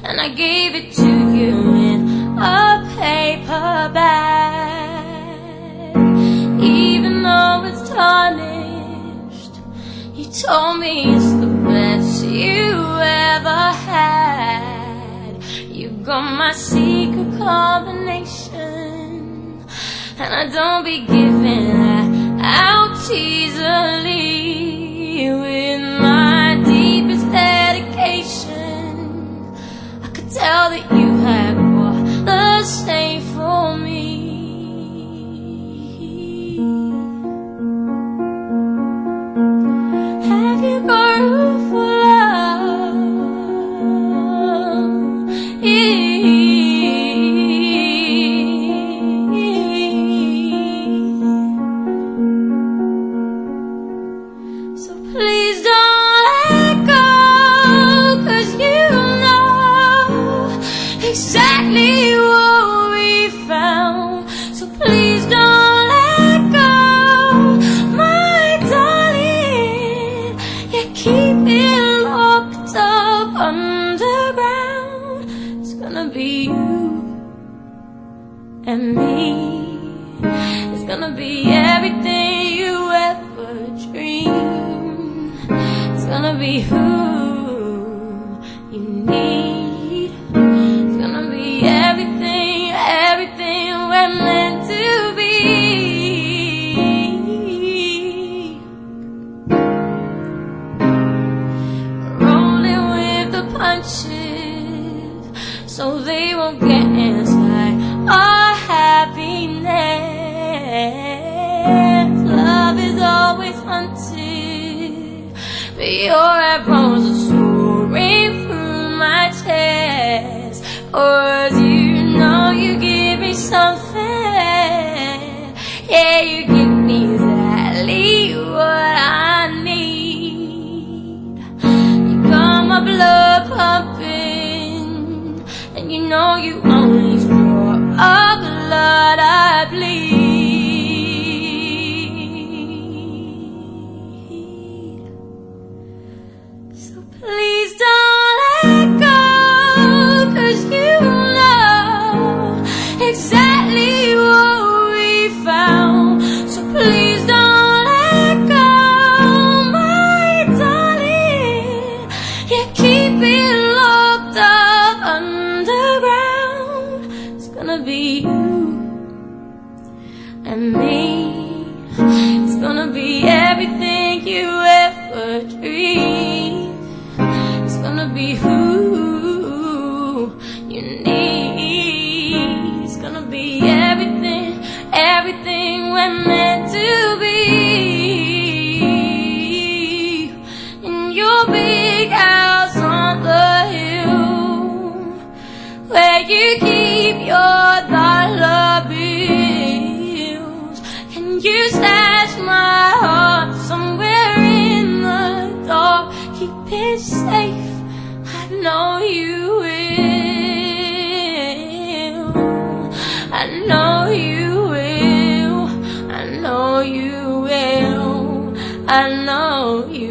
and I gave it to you in a paper bag. Even though it's tarnished, you told me it's the best you ever had. You got my secret combination, and I don't be giving that out easily. With my deepest dedication, I could tell that you had more the same for me. Have you got room for love? So please don't let go, 'cause you know exactly what we found. So please don't let go, my darling. Yeah, keep it locked up underground. It's gonna be you and me. It's gonna be everything you ever dreamed. It's gonna be who you need. It's gonna be everything, everything we're meant to be. Rolling with the punches, so they won't get inside our happiness. Love is always hunted, but your arrows are soaring through my chest. 'Cause you know you give me something. Yeah, you give me exactly what I need. You got my blood pumping, and you know you only draw a blood I bleed. So please don't let go, 'cause you know exactly what we found. So please don't let go, my darling. Yeah, keep it locked up underground. It's gonna be you and me. It's gonna be everything you ever dreamed. It's gonna be who you need. It's gonna be everything, everything we're meant to be. In your big house on the hill, where you keep your dollar bills, and you stash my heart somewhere in the dark. Keep it safe, I know you will. I know you will. I know you will. I know you